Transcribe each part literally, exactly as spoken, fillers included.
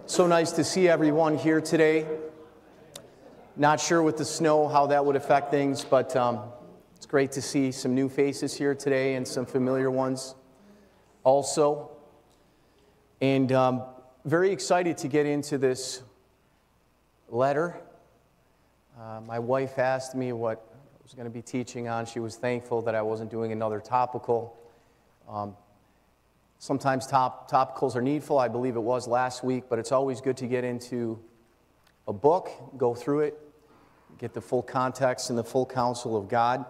So nice to see everyone here today. Not sure with the snow how that would affect things, but um, it's great to see some new faces here today and some familiar ones also. And um, very excited to get into this letter. Uh, my wife asked me what I was going to be teaching on. She was thankful that I wasn't doing another topical. Um, Sometimes top, topicals are needful. I believe it was last week, but it's always good to get into a book, go through it, get the full context and the full counsel of God.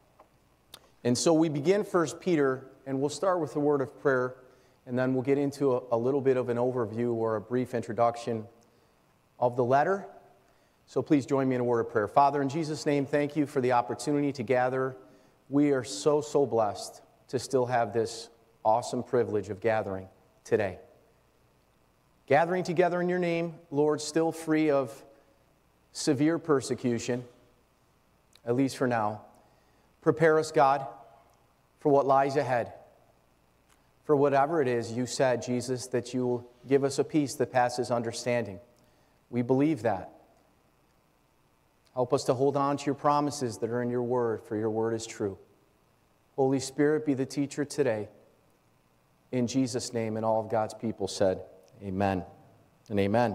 And so we begin First Peter, and we'll start with a word of prayer, and then we'll get into a, a little bit of an overview or a brief introduction of the letter. So please join me in a word of prayer. Father, in Jesus' name, thank you for the opportunity to gather. We are so, so blessed to still have this awesome privilege of gathering today. Gathering together in your name, Lord, still free of severe persecution, at least for now. Prepare us, God, for what lies ahead. For whatever it is you said, Jesus, that you will give us a peace that passes understanding. We believe that. Help us to hold on to your promises that are in your word, for your word is true. Holy Spirit, be the teacher today. In Jesus' name, and all of God's people said, amen and amen.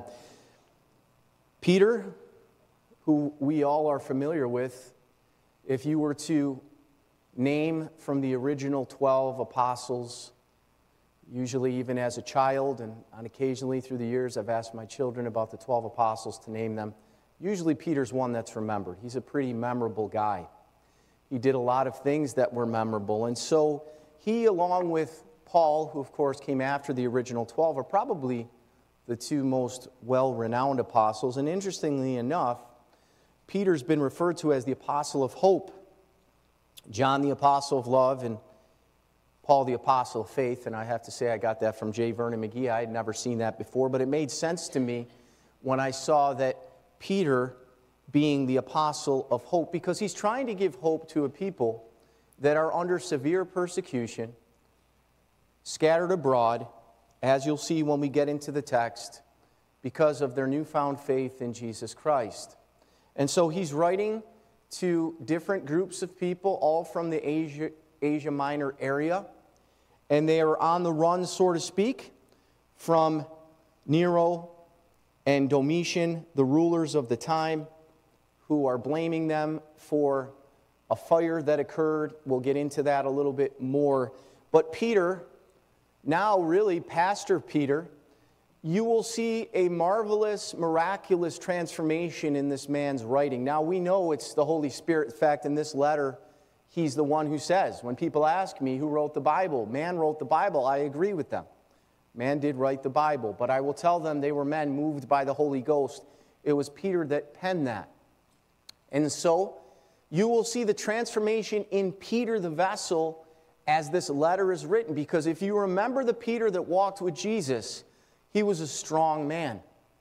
Peter, who we all are familiar with, if you were to name from the original twelve apostles, usually even as a child, and occasionally through the years I've asked my children about the twelve apostles to name them, usually Peter's one that's remembered. He's a pretty memorable guy. He did a lot of things that were memorable, and so he, along with Paul, who of course came after the original twelve, are probably the two most well-renowned apostles. And interestingly enough, Peter's been referred to as the apostle of hope, John the apostle of love, and Paul the apostle of faith. And I have to say I got that from J. Vernon McGee. I had never seen that before, but it made sense to me when I saw that Peter being the apostle of hope, because he's trying to give hope to a people that are under severe persecution, scattered abroad, as you'll see when we get into the text, because of their newfound faith in Jesus Christ. And so he's writing to different groups of people, all from the Asia, Asia Minor area, and they are on the run, so to speak, from Nero and Domitian, the rulers of the time, who are blaming them for a fire that occurred. We'll get into that a little bit more. But Peter, now really Pastor Peter, you will see a marvelous, miraculous transformation in this man's writing. Now we know it's the Holy Spirit. In fact, in this letter, he's the one who says, when people ask me who wrote the Bible, man wrote the Bible, I agree with them. Man did write the Bible, but I will tell them they were men moved by the Holy Ghost. It was Peter that penned that. And so you will see the transformation in Peter the vessel as this letter is written, because if you remember the Peter that walked with Jesus, he was a strong man.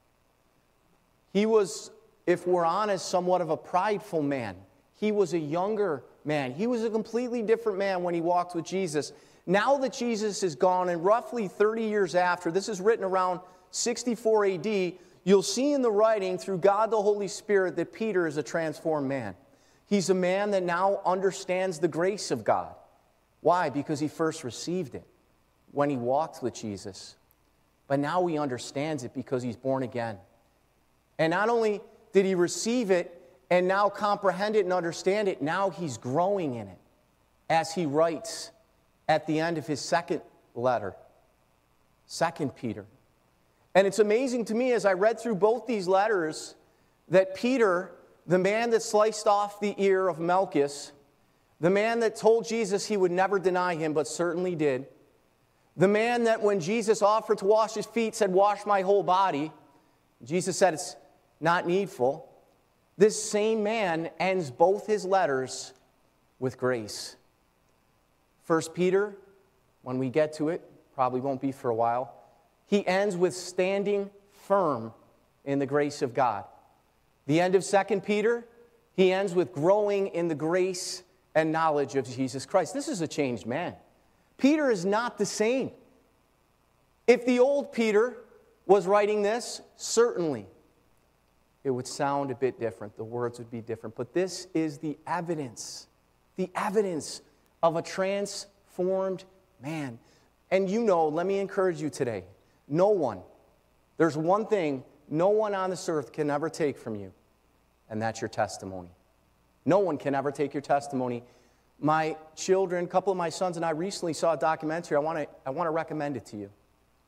He was, if we're honest, somewhat of a prideful man. He was a younger man. He was a completely different man when he walked with Jesus. Now that Jesus is gone, and roughly thirty years after, this is written around sixty-four A D, you'll see in the writing through God the Holy Spirit that Peter is a transformed man. He's a man that now understands the grace of God. Why? Because he first received it when he walked with Jesus. But now he understands it because he's born again. And not only did he receive it and now comprehend it and understand it, now he's growing in it, as he writes at the end of his second letter, Second Peter. And it's amazing to me as I read through both these letters that Peter, the man that sliced off the ear of Malchus, the man that told Jesus he would never deny him, but certainly did. The man that when Jesus offered to wash his feet said, wash my whole body. Jesus said it's not needful. This same man ends both his letters with grace. First Peter, when we get to it, probably won't be for a while, he ends with standing firm in the grace of God. The end of Second Peter, he ends with growing in the grace and knowledge of Jesus Christ. This is a changed man. Peter is not the same. If the old Peter was writing this, certainly it would sound a bit different. The words would be different. But this is the evidence, the evidence of a transformed man. And you know, let me encourage you today, no one, there's one thing no one on this earth can ever take from you, and that's your testimony. No one can ever take your testimony. My children, a couple of my sons and I recently saw a documentary. I want to I want to recommend it to you.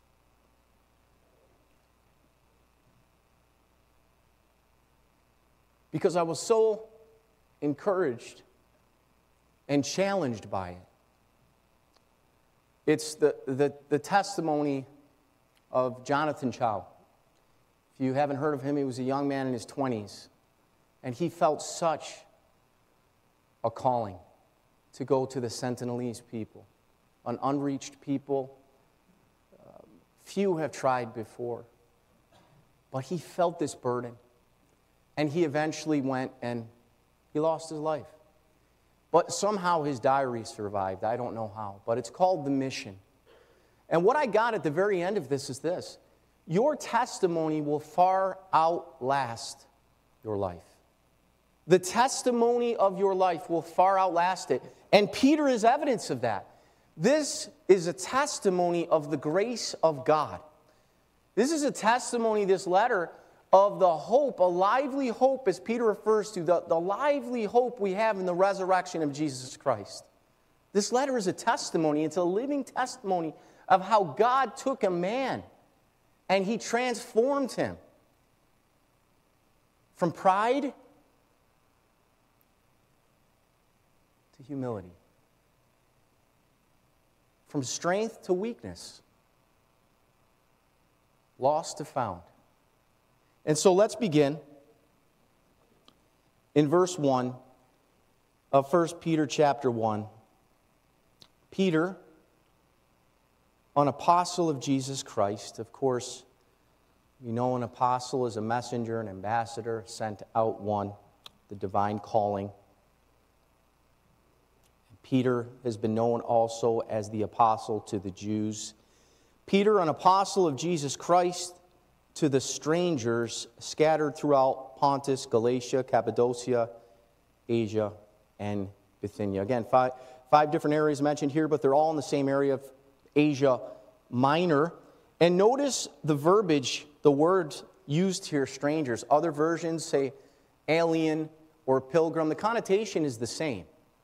Because I was so encouraged and challenged by it. It's the, the, the testimony of Jonathan Chow. If you haven't heard of him, he was a young man in his twenties. And he felt such a calling to go to the Sentinelese people, an unreached people. Uh, few have tried before. But he felt this burden. And he eventually went and he lost his life. But somehow his diary survived. I don't know how. But it's called The Mission. And what I got at the very end of this is this. Your testimony will far outlast your life. The testimony of your life will far outlast it. And Peter is evidence of that. This is a testimony of the grace of God. This is a testimony, this letter, of the hope, a lively hope, as Peter refers to, the, the lively hope we have in the resurrection of Jesus Christ. This letter is a testimony. It's a living testimony of how God took a man and he transformed him from pride to humility, from strength to weakness, lost to found. And so let's begin in verse one of First Peter chapter one. Peter, an apostle of Jesus Christ. Of course, you know an apostle is a messenger, an ambassador, sent out one, the divine calling. Peter has been known also as the apostle to the Jews. Peter, an apostle of Jesus Christ, to the strangers scattered throughout Pontus, Galatia, Cappadocia, Asia, and Bithynia. Again, five, five different areas mentioned here, but they're all in the same area of Asia Minor. And notice the verbiage, the word used here, strangers. Other versions say alien or pilgrim. The connotation is the same.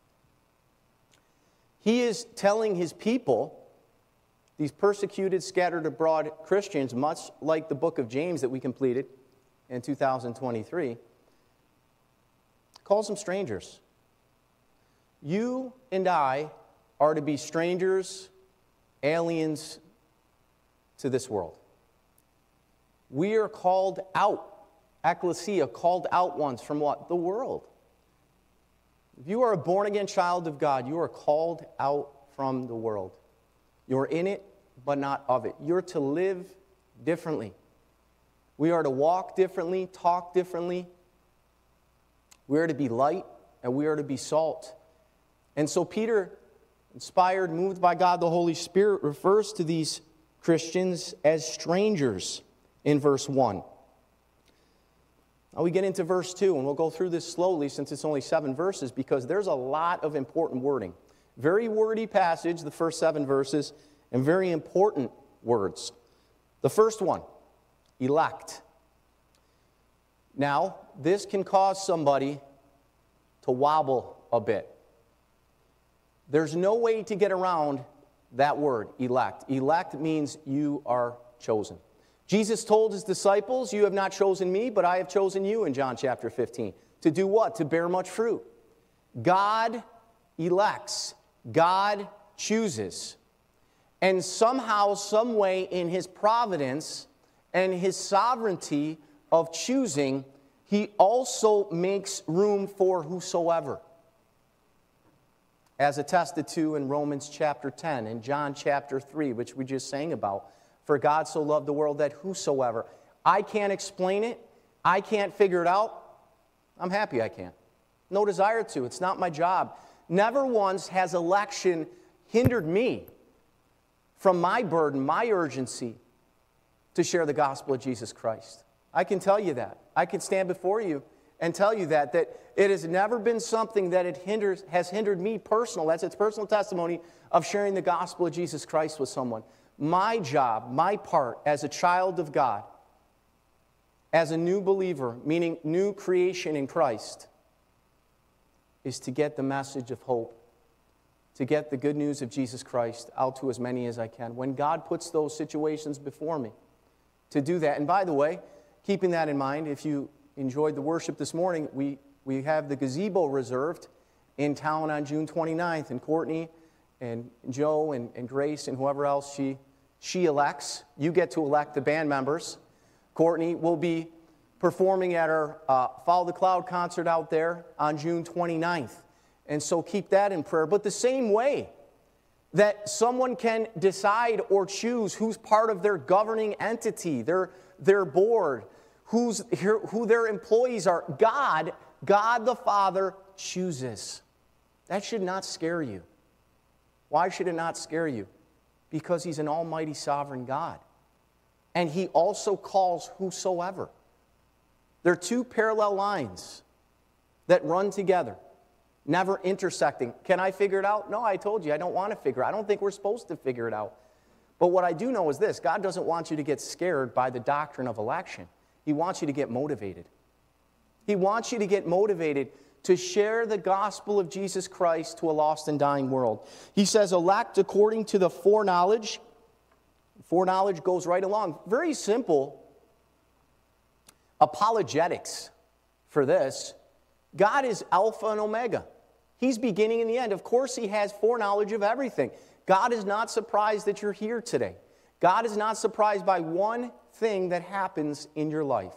He is telling his people, these persecuted, scattered abroad Christians, much like the book of James that we completed in two thousand twenty-three, calls them strangers. You and I are to be strangers, aliens to this world. We are called out, ecclesia, called out ones from what? The world. If you are a born-again child of God, you are called out from the world. You're in it, but not of it. You're to live differently. We are to walk differently, talk differently. We are to be light, and we are to be salt. And so Peter, inspired, moved by God the Holy Spirit, refers to these Christians as strangers in verse one. Now we get into verse two, and we'll go through this slowly since it's only seven verses, because there's a lot of important wording. Very wordy passage, the first seven verses, and very important words. The first one, elect. Now, this can cause somebody to wobble a bit. There's no way to get around that word, elect. Elect means you are chosen. Jesus told his disciples, you have not chosen me, but I have chosen you in John chapter fifteen. To do what? To bear much fruit. God elects. God chooses. And somehow, some way in his providence and his sovereignty of choosing, he also makes room for whosoever. As attested to in Romans chapter ten and John chapter three, which we just sang about. For God so loved the world that whosoever. I can't explain it. I can't figure it out. I'm happy I can't. No desire to. It's not my job. Never once has election hindered me from my burden, my urgency, to share the gospel of Jesus Christ. I can tell you that. I can stand before you and tell you that, that it has never been something that it hinders, has hindered me personal, that's its personal testimony of sharing the gospel of Jesus Christ with someone. My job, my part as a child of God, as a new believer, meaning new creation in Christ, is to get the message of hope, to get the good news of Jesus Christ out to as many as I can. When God puts those situations before me, to do that. And by the way, keeping that in mind, if you enjoyed the worship this morning, we, we have the gazebo reserved in town on June twenty-ninth, and Courtney and Joe and, and Grace and whoever else she, she elects, you get to elect the band members. Courtney will be performing at our uh, Follow the Cloud concert out there on June twenty-ninth. And so keep that in prayer. But the same way that someone can decide or choose who's part of their governing entity, their, their board, who's, who their employees are, God, God the Father chooses. That should not scare you. Why should it not scare you? Because He's an almighty sovereign God. And He also calls whosoever. There are two parallel lines that run together, never intersecting. Can I figure it out? No, I told you, I don't want to figure it out. I don't think we're supposed to figure it out. But what I do know is this: God doesn't want you to get scared by the doctrine of election. He wants you to get motivated. He wants you to get motivated to share the gospel of Jesus Christ to a lost and dying world. He says, elect according to the foreknowledge. Foreknowledge goes right along. Very simple apologetics for this. God is Alpha and Omega. He's beginning and the end. Of course, He has foreknowledge of everything. God is not surprised that you're here today. God is not surprised by one thing that happens in your life.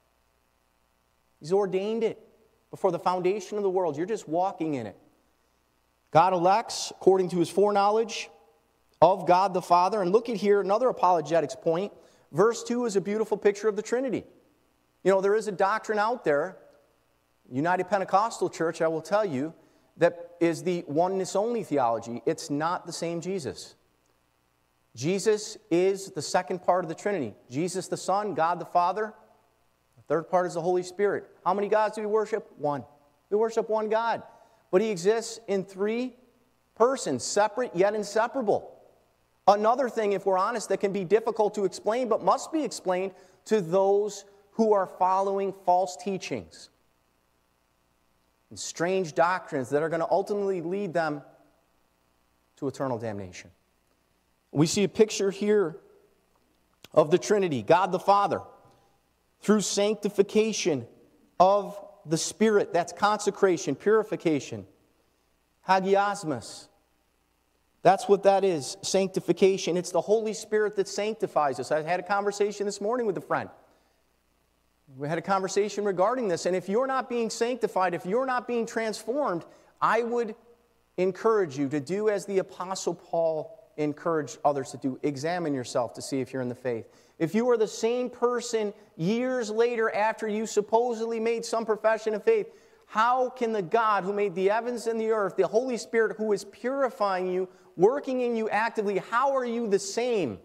He's ordained it before the foundation of the world. You're just walking in it. God elects according to His foreknowledge of God the Father. And look at here, another apologetics point. Verse two is a beautiful picture of the Trinity. You know, there is a doctrine out there, United Pentecostal Church, I will tell you, that is the oneness only theology. It's not the same Jesus. Jesus is the second part of the Trinity. Jesus the Son, God the Father. The third part is the Holy Spirit. How many gods do we worship? One. We worship one God. But He exists in three persons, separate yet inseparable. Another thing, if we're honest, that can be difficult to explain, but must be explained to those who are following false teachings and strange doctrines that are going to ultimately lead them to eternal damnation. We see a picture here of the Trinity, God the Father, through sanctification of the Spirit. That's consecration, purification, hagiasmos. That's what that is, sanctification. It's the Holy Spirit that sanctifies us. I had a conversation this morning with a friend. We had a conversation regarding this, and if you're not being sanctified, if you're not being transformed, I would encourage you to do as the Apostle Paul encouraged others to do. Examine yourself to see if you're in the faith. If you are the same person years later after you supposedly made some profession of faith, how can the God who made the heavens and the earth, the Holy Spirit who is purifying you, working in you actively, how are you the same?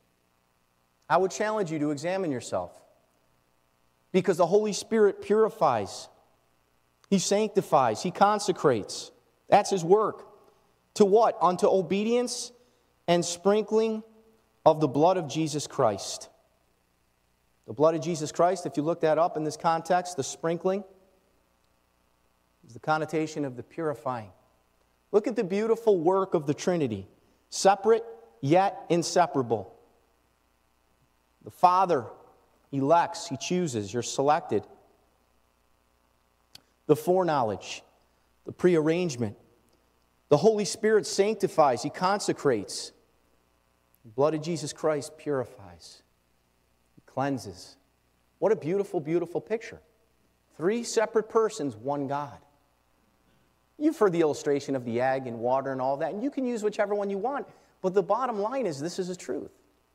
I would challenge you to examine yourself. Because the Holy Spirit purifies. He sanctifies. He consecrates. That's His work. To what? Unto obedience and sprinkling of the blood of Jesus Christ. The blood of Jesus Christ, if you look that up in this context, the sprinkling is the connotation of the purifying. Look at the beautiful work of the Trinity. Separate yet inseparable. The Father elects, He chooses, you're selected. The foreknowledge, the prearrangement. The Holy Spirit sanctifies, He consecrates. The blood of Jesus Christ purifies, He cleanses. What a beautiful, beautiful picture. Three separate persons, one God. You've heard the illustration of the egg and water and all that, and you can use whichever one you want, but the bottom line is this is the truth.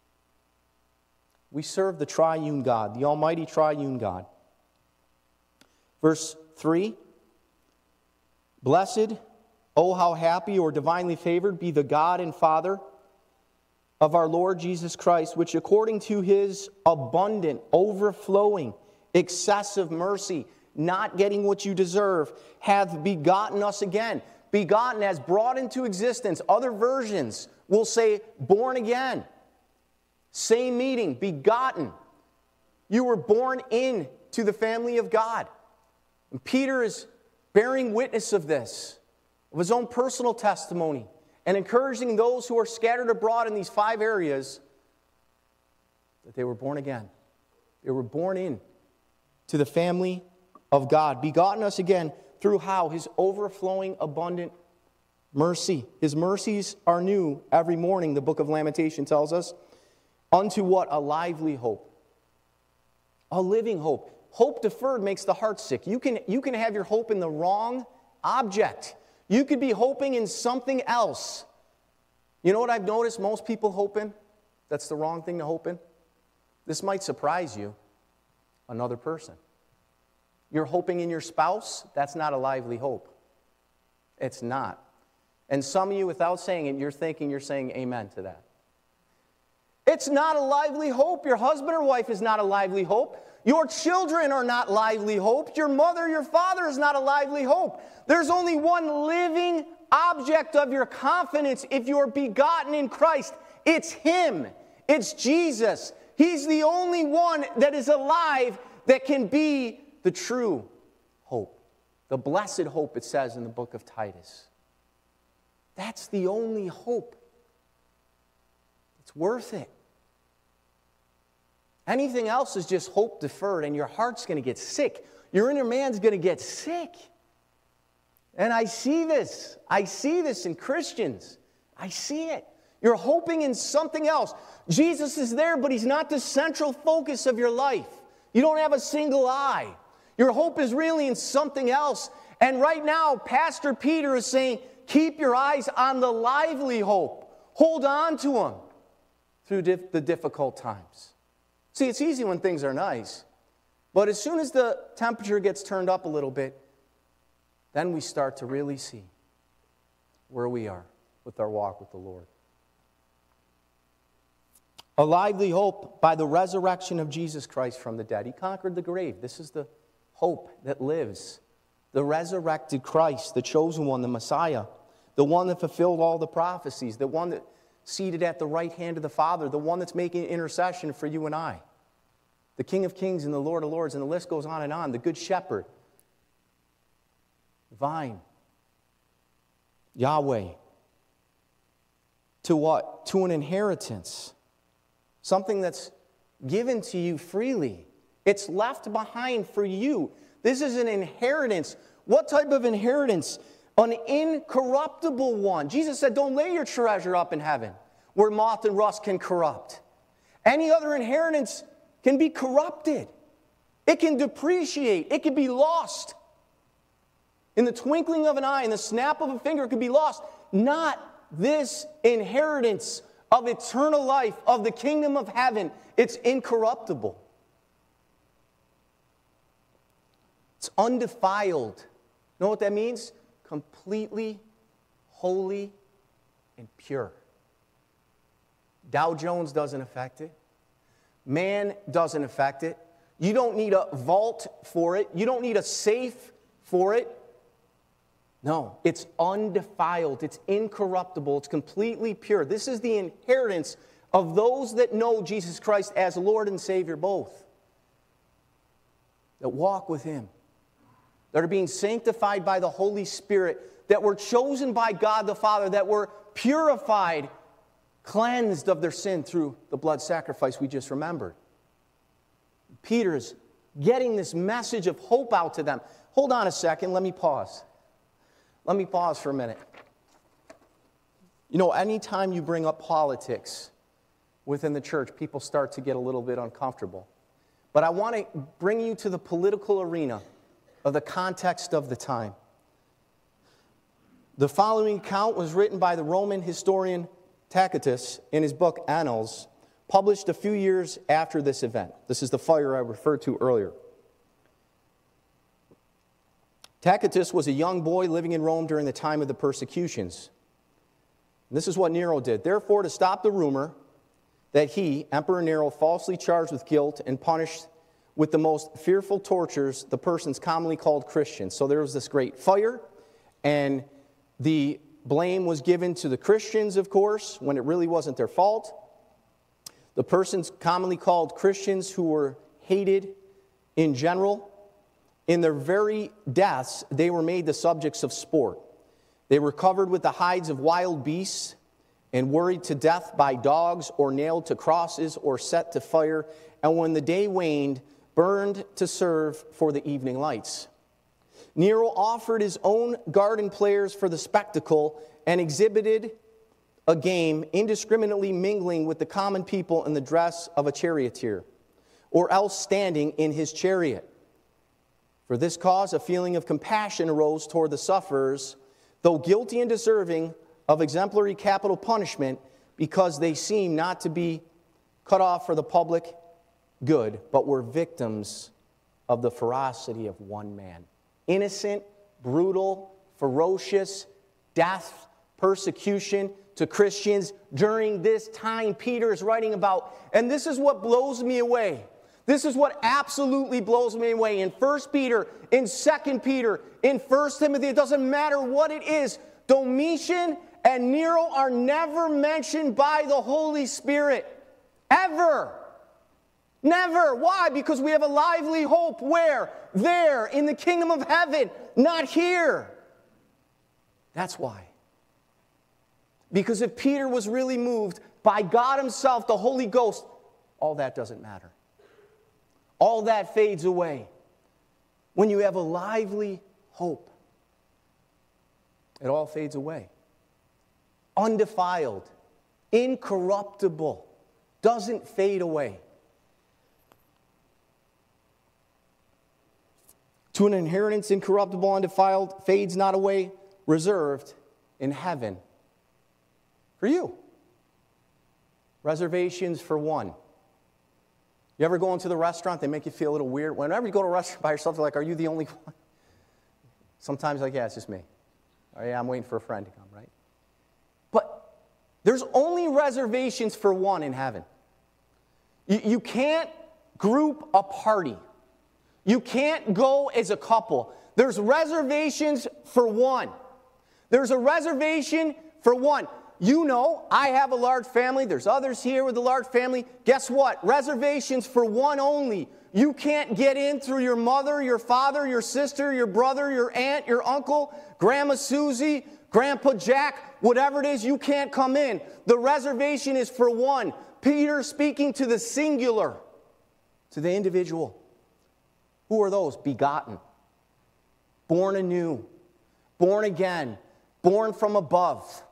We serve the triune God, the almighty triune God. Verse three, blessed, oh how happy or divinely favored be the God and Father of our Lord Jesus Christ, which according to his abundant, overflowing, excessive mercy, not getting what you deserve, hath begotten us again. Begotten as brought into existence. Other versions will say born again. Same meaning, begotten. You were born into the family of God. And Peter is bearing witness of this, of his own personal testimony, and encouraging those who are scattered abroad in these five areas that they were born again. They were born in to the family of God. Begotten us again through how? His overflowing, abundant mercy. His mercies are new every morning, the book of Lamentation tells us. Unto what? A lively hope. A living hope. Hope deferred makes the heart sick. You can, you can have your hope in the wrong object. You could be hoping in something else. You know what I've noticed most people hope in? That's the wrong thing to hope in. This might surprise you. Another person. You're hoping in your spouse? That's not a lively hope. It's not. And some of you, without saying it, you're thinking you're saying amen to that. It's not a lively hope. Your husband or wife is not a lively hope. Your children are not lively hope. Your mother, your father is not a lively hope. There's only one living object of your confidence if you're begotten in Christ. It's Him. It's Jesus. He's the only one that is alive that can be the true hope. The blessed hope, it says in the book of Titus. That's the only hope. It's worth it. Anything else is just hope deferred, and your heart's going to get sick. Your inner man's going to get sick. And I see this. I see this in Christians. I see it. You're hoping in something else. Jesus is there, but He's not the central focus of your life. You don't have a single eye. Your hope is really in something else. And right now, Pastor Peter is saying, keep your eyes on the lively hope. Hold on to Him through dif- the difficult times. See, it's easy when things are nice. But as soon as the temperature gets turned up a little bit, then we start to really see where we are with our walk with the Lord. A lively hope by the resurrection of Jesus Christ from the dead. He conquered the grave. This is the hope that lives. The resurrected Christ, the chosen one, the Messiah, the one that fulfilled all the prophecies, the one that seated at the right hand of the Father, the one that's making intercession for you and I, the King of Kings and the Lord of Lords, and the list goes on and on, the Good Shepherd, Vine, Yahweh. To what? To an inheritance. Something that's given to you freely. It's left behind for you. This is an inheritance. What type of inheritance? An incorruptible one. Jesus said, don't lay your treasure up in heaven, where moth and rust can corrupt. Any other inheritance can be corrupted. It can depreciate. It can be lost. In the twinkling of an eye, in the snap of a finger, it could be lost. Not this inheritance of eternal life, of the kingdom of heaven. It's incorruptible. It's undefiled. You know what that means? Completely holy and pure. Dow Jones doesn't affect it. Man doesn't affect it. You don't need a vault for it. You don't need a safe for it. No, it's undefiled. It's incorruptible. It's completely pure. This is the inheritance of those that know Jesus Christ as Lord and Savior both. That walk with Him. That are being sanctified by the Holy Spirit. That were chosen by God the Father. That were purified, cleansed of their sin through the blood sacrifice we just remembered. Peter's getting this message of hope out to them. Hold on a second. Let me pause. Let me pause for a minute. You know, anytime you bring up politics within the church, people start to get a little bit uncomfortable. But I want to bring you to the political arena of the context of the time. The following account was written by the Roman historian Tacitus in his book Annals, published a few years after this event. This is the fire I referred to earlier. Tacitus was a young boy living in Rome during the time of the persecutions. And this is what Nero did. Therefore, to stop the rumor that he, Emperor Nero, falsely charged with guilt and punished with the most fearful tortures the persons commonly called Christians. So there was this great fire, and the blame was given to the Christians, of course, when it really wasn't their fault. The persons commonly called Christians who were hated in general, in their very deaths, they were made the subjects of sport. They were covered with the hides of wild beasts and worried to death by dogs or nailed to crosses or set to fire, and when the day waned, burned to serve for the evening lights. Nero offered his own garden players for the spectacle and exhibited a game indiscriminately mingling with the common people in the dress of a charioteer, or else standing in his chariot. For this cause, a feeling of compassion arose toward the sufferers, though guilty and deserving of exemplary capital punishment, because they seemed not to be cut off for the public good, but were victims of the ferocity of one man. Innocent, brutal, ferocious, death, persecution to Christians during this time Peter is writing about. And this is what blows me away. This is what absolutely blows me away. In First Peter, in Second Peter, in First Timothy, it doesn't matter what it is, Domitian and Nero are never mentioned by the Holy Spirit. Ever. Never. Why? Because we have a lively hope. Where? There, in the kingdom of heaven, not here. That's why. Because if Peter was really moved by God himself, the Holy Ghost, all that doesn't matter. All that fades away. When you have a lively hope, it all fades away. Undefiled, incorruptible, doesn't fade away. To an inheritance incorruptible, undefiled, fades not away, reserved in heaven for you. Reservations for one. You ever go into the restaurant, they make you feel a little weird? Whenever you go to a restaurant by yourself, they're like, are you the only one? Sometimes like, yeah, it's just me. Oh, yeah, I'm waiting for a friend to come, right? But there's only reservations for one in heaven. You, you can't group a party. You can't go as a couple. There's reservations for one. There's a reservation for one. You know, I have a large family. There's others here with a large family. Guess what? Reservations for one only. You can't get in through your mother, your father, your sister, your brother, your aunt, your uncle, Grandma Susie, Grandpa Jack, whatever it is, you can't come in. The reservation is for one. Peter speaking to the singular, to the individual. Who are those? Begotten, born anew, born again, born from above.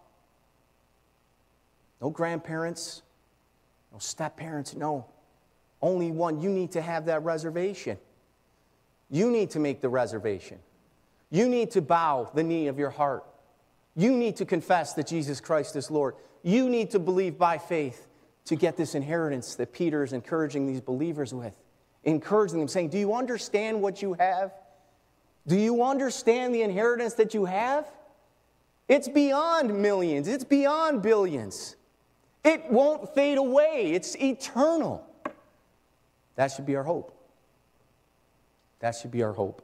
No grandparents, no step-parents, no. Only one. You need to have that reservation. You need to make the reservation. You need to bow the knee of your heart. You need to confess that Jesus Christ is Lord. You need to believe by faith to get this inheritance that Peter is encouraging these believers with. Encouraging them, saying, do you understand what you have? Do you understand the inheritance that you have? It's beyond millions. It's beyond billions. It won't fade away. It's eternal. That should be our hope. That should be our hope.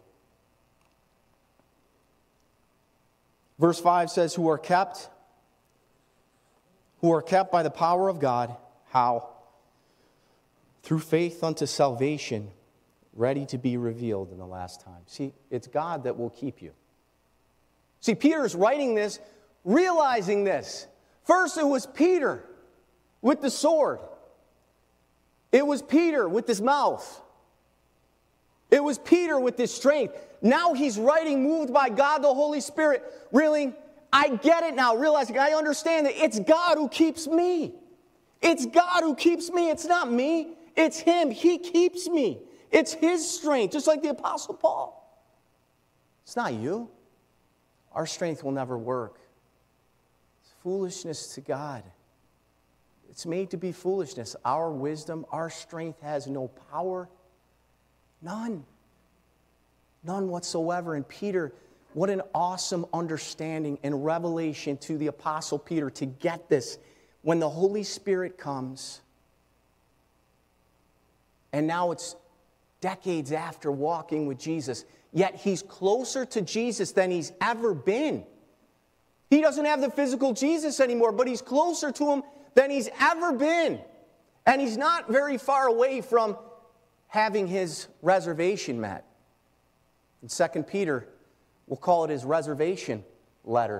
Verse five says, who are kept, who are kept by the power of God. How? Through faith unto salvation, ready to be revealed in the last time. See, it's God that will keep you. See, Peter's writing this, realizing this. First, it was Peter with the sword. It was Peter with his mouth. It was Peter with his strength. Now he's writing, moved by God the Holy Spirit. Really, I get it now, realizing I understand that it's God who keeps me. It's God who keeps me. It's not me. It's Him. He keeps me. It's His strength, just like the Apostle Paul. It's not you. Our strength will never work. It's foolishness to God. It's made to be foolishness. Our wisdom, our strength has no power. None. None whatsoever. And Peter, what an awesome understanding and revelation to the Apostle Peter to get this. When the Holy Spirit comes, And now it's decades after walking with Jesus. Yet he's closer to Jesus than he's ever been. He doesn't have the physical Jesus anymore, but he's closer to him than he's ever been. And he's not very far away from having his reservation met. In Second Peter, we'll call it his reservation letter.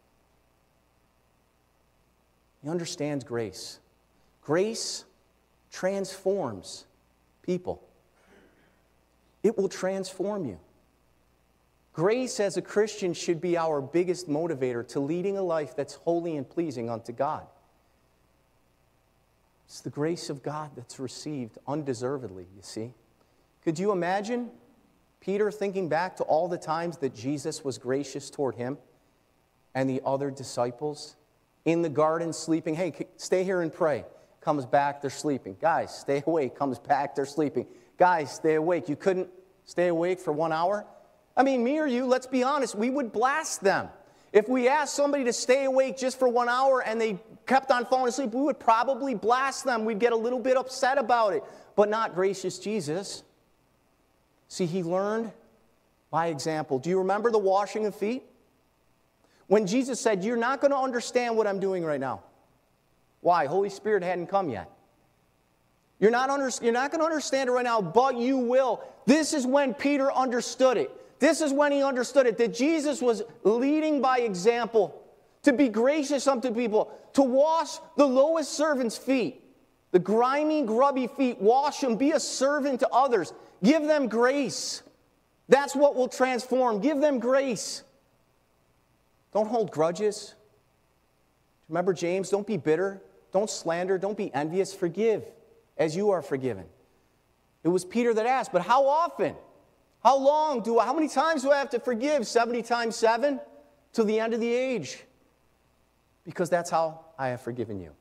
He understands grace. Grace transforms people. It will transform you. Grace as a Christian should be our biggest motivator to leading a life that's holy and pleasing unto God. It's the grace of God that's received undeservedly, you see. Could you imagine Peter thinking back to all the times that Jesus was gracious toward him and the other disciples in the garden sleeping? Hey, stay here and pray. Comes back, they're sleeping. Guys, stay awake. Comes back, they're sleeping. Guys, stay awake. You couldn't stay awake for one hour? I mean, me or you, let's be honest, we would blast them. If we asked somebody to stay awake just for one hour and they kept on falling asleep, we would probably blast them. We'd get a little bit upset about it, but not gracious Jesus. See, he learned by example. Do you remember the washing of feet? When Jesus said, you're not going to understand what I'm doing right now. Why? Holy Spirit hadn't come yet. You're not, under, you're not going to understand it right now, but you will. This is when Peter understood it. This is when he understood it, that Jesus was leading by example, to be gracious unto people, to wash the lowest servant's feet, the grimy, grubby feet, wash them, be a servant to others, give them grace. That's what will transform. Give them grace. Don't hold grudges. Remember James, don't be bitter, don't slander, don't be envious, forgive as you are forgiven. It was Peter that asked, but how often? How long do I, how many times do I have to forgive? seventy times seven? Till the end of the age. Because that's how I have forgiven you.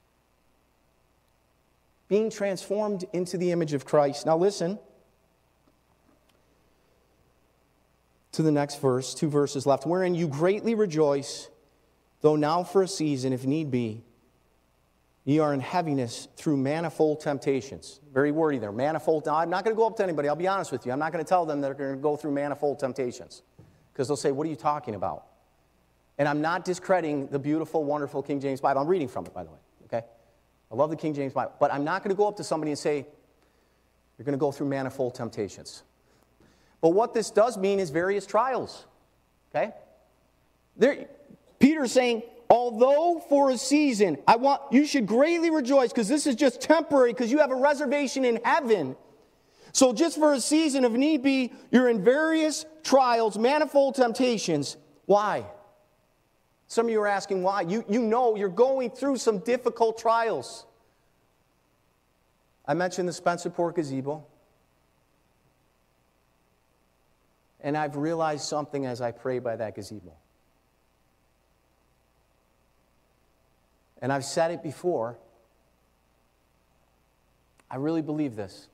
Being transformed into the image of Christ. Now listen to the next verse, two verses left. Wherein you greatly rejoice, though now for a season, if need be, ye are in heaviness through manifold temptations. Very wordy there. Manifold. Now, I'm not going to go up to anybody. I'll be honest with you. I'm not going to tell them that they're going to go through manifold temptations. Because they'll say, what are you talking about? And I'm not discrediting the beautiful, wonderful King James Bible. I'm reading from it, by the way. Okay? I love the King James Bible. But I'm not going to go up to somebody and say, you're going to go through manifold temptations. But what this does mean is various trials. Okay? There, Peter's saying, although for a season, I want you should greatly rejoice because this is just temporary because you have a reservation in heaven. So just for a season, if need be, you're in various trials, manifold temptations. Why? Some of you are asking why. You, you know you're going through some difficult trials. I mentioned the Spencerport gazebo. And I've realized something as I pray by that gazebo. And I've said it before. I really believe this.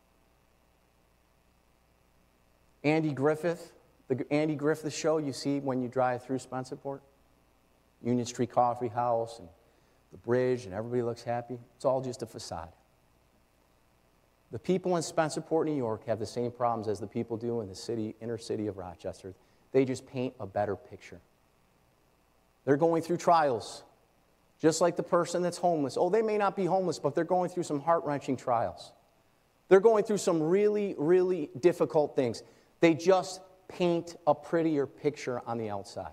Andy Griffith, the Andy Griffith show you see when you drive through Spencerport, Union Street Coffee House and the bridge, and everybody looks happy. It's all just a facade. The people in Spencerport, New York, have the same problems as the people do in the city, inner city of Rochester. They just paint a better picture. They're going through trials. Just like the person that's homeless. Oh, they may not be homeless, but they're going through some heart-wrenching trials. They're going through some really, really difficult things. They just paint a prettier picture on the outside.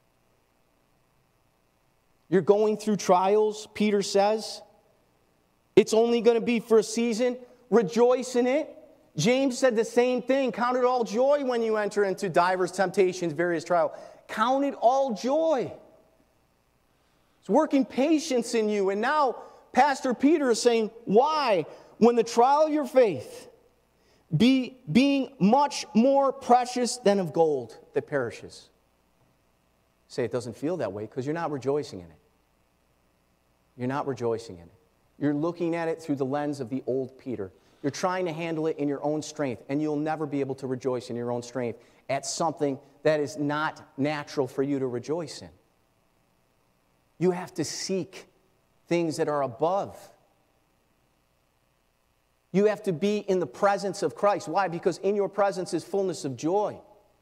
You're going through trials, Peter says. It's only going to be for a season. Rejoice in it. James said the same thing. Count it all joy when you enter into divers temptations, various trials. Count it all joy. It's working patience in you. And now Pastor Peter is saying, why? When the trial of your faith, be, being much more precious than of gold that perishes. Say it doesn't feel that way because you're not rejoicing in it. You're not rejoicing in it. You're looking at it through the lens of the old Peter. You're trying to handle it in your own strength, and you'll never be able to rejoice in your own strength at something that is not natural for you to rejoice in. You have to seek things that are above. You have to be in the presence of Christ. Why? Because in your presence is fullness of joy.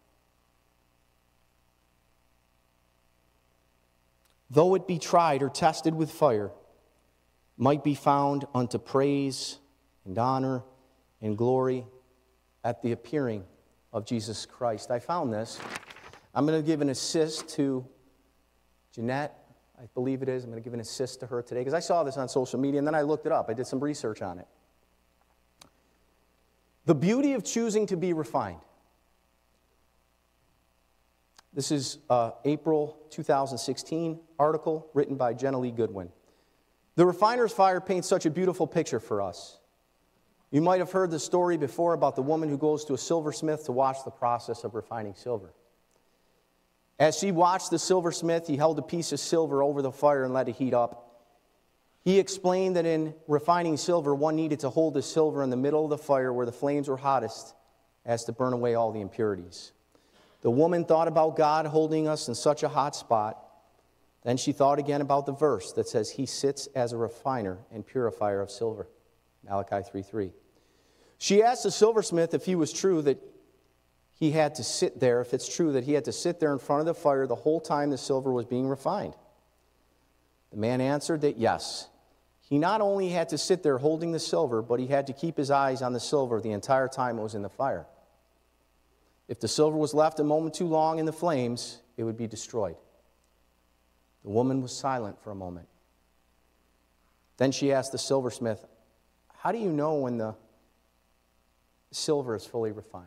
Though it be tried or tested with fire, might be found unto praise and honor and glory at the appearing of Jesus Christ. I found this. I'm going to give an assist to Jeanette. I believe it is. I'm going to give an assist to her today because I saw this on social media and then I looked it up. I did some research on it. The beauty of choosing to be refined. This is an April two thousand sixteen article written by Jenna Lee Goodwin. The refiner's fire paints such a beautiful picture for us. You might have heard the story before about the woman who goes to a silversmith to watch the process of refining silver. As she watched the silversmith, he held a piece of silver over the fire and let it heat up. He explained that in refining silver, one needed to hold the silver in the middle of the fire where the flames were hottest as to burn away all the impurities. The woman thought about God holding us in such a hot spot. Then she thought again about the verse that says, He sits as a refiner and purifier of silver. Malachi three three. She asked the silversmith if he was true that he had to sit there, if it's true that he had to sit there in front of the fire the whole time the silver was being refined. The man answered that yes. He not only had to sit there holding the silver, but he had to keep his eyes on the silver the entire time it was in the fire. If the silver was left a moment too long in the flames, it would be destroyed. The woman was silent for a moment. Then she asked the silversmith, How do you know when the silver is fully refined?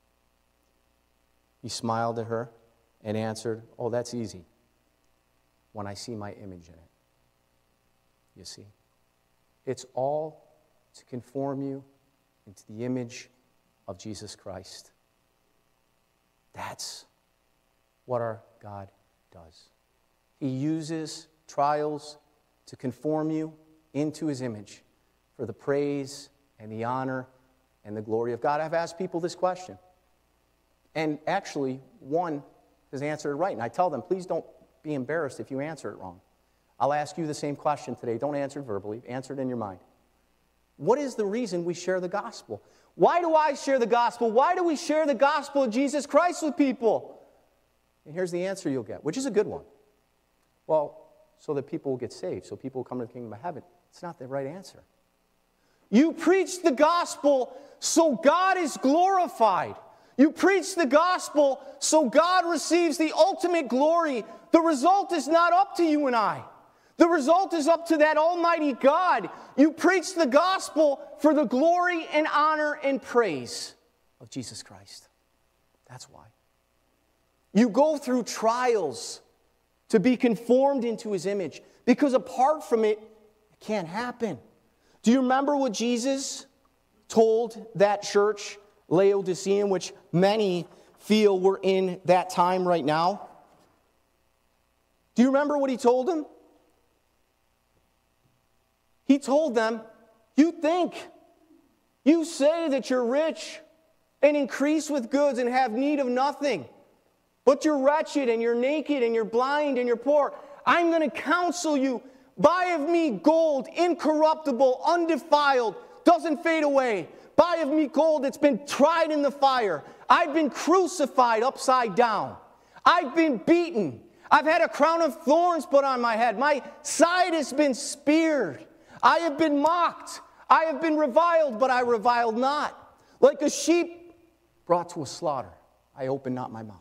He smiled at her and answered, Oh, that's easy. When I see my image in it. You see? It's all to conform you into the image of Jesus Christ. That's what our God does. He uses trials to conform you into His image for the praise and the honor and the glory of God. I've asked people this question. And actually, one has answered it right. And I tell them, please don't be embarrassed if you answer it wrong. I'll ask you the same question today. Don't answer it verbally. Answer it in your mind. What is the reason we share the gospel? Why do I share the gospel? Why do we share the gospel of Jesus Christ with people? And here's the answer you'll get, which is a good one. Well, so that people will get saved, so people will come to the kingdom of heaven. It's not the right answer. You preach the gospel so God is glorified. You preach the gospel so God receives the ultimate glory. The result is not up to you and I. The result is up to that almighty God. You preach the gospel for the glory and honor and praise of Jesus Christ. That's why. You go through trials to be conformed into His image, because apart from it, it can't happen. Do you remember what Jesus told that church, Laodicean, which many feel we're in that time right now? Do you remember what He told them? He told them, you think, you say that you're rich and increase with goods and have need of nothing, but you're wretched and you're naked and you're blind and you're poor. I'm going to counsel you, buy of me gold, incorruptible, undefiled, doesn't fade away. Buy of me gold that's been tried in the fire. I've been crucified upside down. I've been beaten. I've had a crown of thorns put on my head. My side has been speared. I have been mocked. I have been reviled, but I reviled not. Like a sheep brought to a slaughter, I opened not my mouth.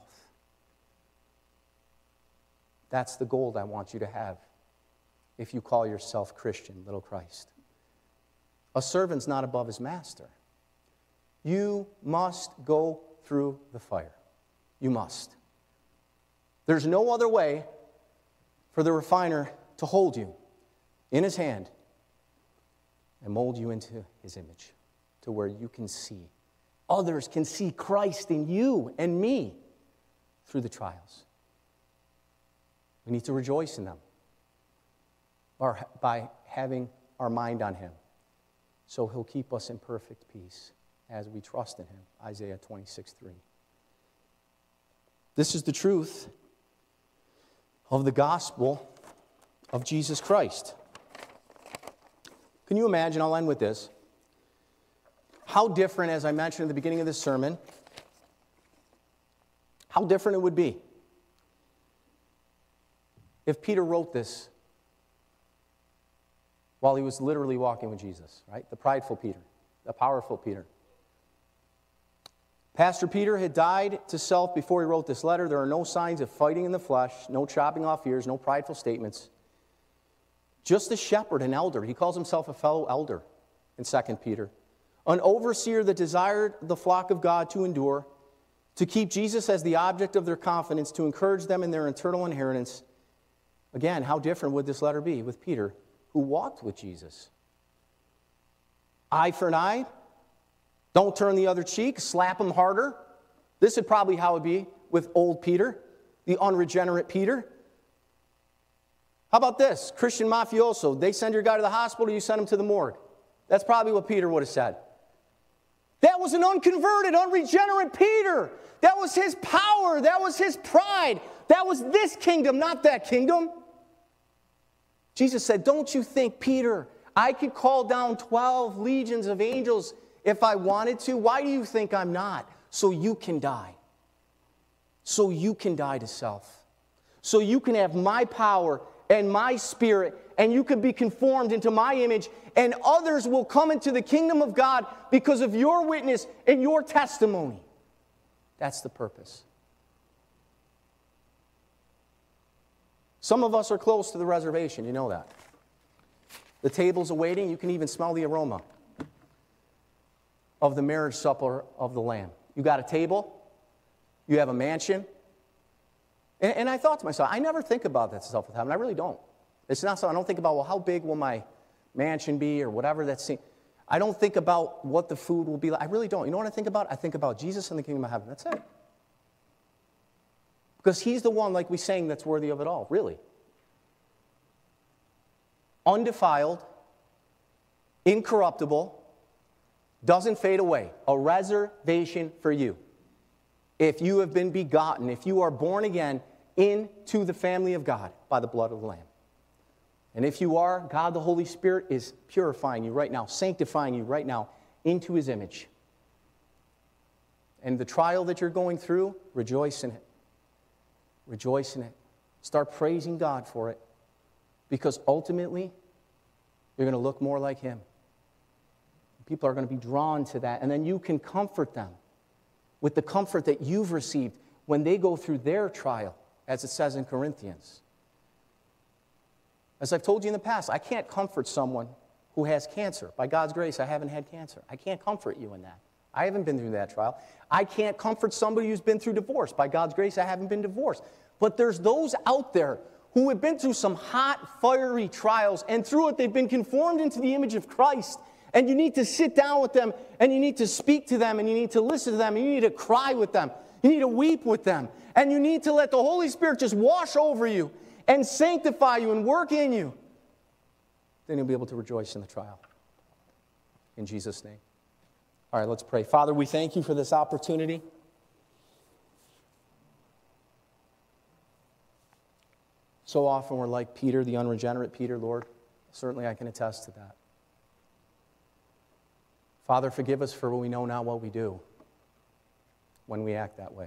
That's the gold I want you to have if you call yourself Christian, little Christ. A servant's not above his master. You must go through the fire. You must. There's no other way for the refiner to hold you in his hand and mold you into His image to where you can see. Others can see Christ in you and me through the trials. We need to rejoice in them by having our mind on Him. So He'll keep us in perfect peace as we trust in Him. Isaiah twenty-six three. This is the truth of the gospel of Jesus Christ. Can you imagine, I'll end with this, how different, as I mentioned at the beginning of this sermon, how different it would be if Peter wrote this while he was literally walking with Jesus, right? The prideful Peter, the powerful Peter. Pastor Peter had died to self before he wrote this letter. There are no signs of fighting in the flesh, no chopping off ears, no prideful statements. Just a shepherd, an elder. He calls himself a fellow elder in Second Peter. An overseer that desired the flock of God to endure, to keep Jesus as the object of their confidence, to encourage them in their eternal inheritance. Again, how different would this letter be with Peter, who walked with Jesus? Eye for an eye. Don't turn the other cheek. Slap him harder. This is probably how it would be with old Peter, the unregenerate Peter. How about this? Christian mafioso. They send your guy to the hospital, you send him to the morgue. That's probably what Peter would have said. That was an unconverted, unregenerate Peter. That was his power. That was his pride. That was this kingdom, not that kingdom. Jesus said, don't you think, Peter, I could call down twelve legions of angels if I wanted to? Why do you think I'm not? So you can die. So you can die to self. So you can have my power and my spirit, and you can be conformed into my image, and others will come into the kingdom of God because of your witness and your testimony. That's the purpose. Some of us are close to the reservation, you know that. The table's awaiting, you can even smell the aroma of the marriage supper of the Lamb. You got a table, you have a mansion, and, and I thought to myself, I never think about that stuff with heaven. I really don't. It's not so, I don't think about, well, how big will my mansion be or whatever that's. I don't think about what the food will be like. I really don't. You know what I think about? I think about Jesus and the kingdom of heaven. That's it. Because he's the one, like we sang, that's worthy of it all, really. Undefiled, incorruptible, doesn't fade away. A reservation for you. If you have been begotten, if you are born again into the family of God by the blood of the Lamb. And if you are, God the Holy Spirit is purifying you right now, sanctifying you right now into his image. And the trial that you're going through, rejoice in it. Rejoice in it. Start praising God for it. Because ultimately, you're going to look more like him. People are going to be drawn to that. And then you can comfort them with the comfort that you've received when they go through their trial, as it says in Corinthians. As I've told you in the past, I can't comfort someone who has cancer. By God's grace, I haven't had cancer. I can't comfort you in that. I haven't been through that trial. I can't comfort somebody who's been through divorce. By God's grace, I haven't been divorced. But there's those out there who have been through some hot, fiery trials, and through it they've been conformed into the image of Christ. And you need to sit down with them, and you need to speak to them, and you need to listen to them, and you need to cry with them. You need to weep with them. And you need to let the Holy Spirit just wash over you and sanctify you and work in you. Then you'll be able to rejoice in the trial. In Jesus' name. All right, let's pray. Father, we thank you for this opportunity. So often we're like Peter, the unregenerate Peter, Lord. Certainly I can attest to that. Father, forgive us for what we know now what we do when we act that way.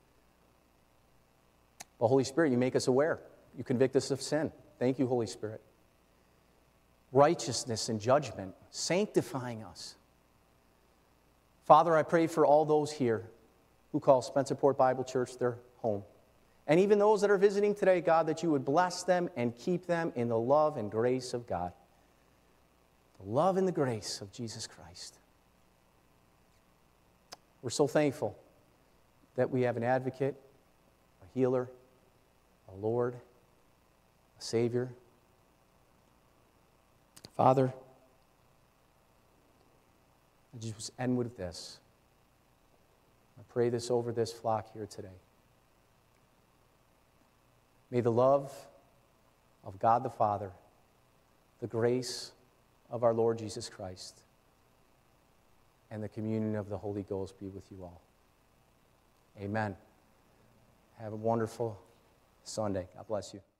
Well, Holy Spirit, you make us aware. You convict us of sin. Thank you, Holy Spirit. Righteousness and judgment, sanctifying us. Father, I pray for all those here who call Spencerport Bible Church their home. And even those that are visiting today, God, that you would bless them and keep them in the love and grace of God. The love and the grace of Jesus Christ. We're so thankful that we have an advocate, a healer, a Lord, a Savior. Father, I just end with this. I pray this over this flock here today. May the love of God the Father, the grace of our Lord Jesus Christ, and the communion of the Holy Ghost be with you all. Amen. Have a wonderful Sunday. God bless you.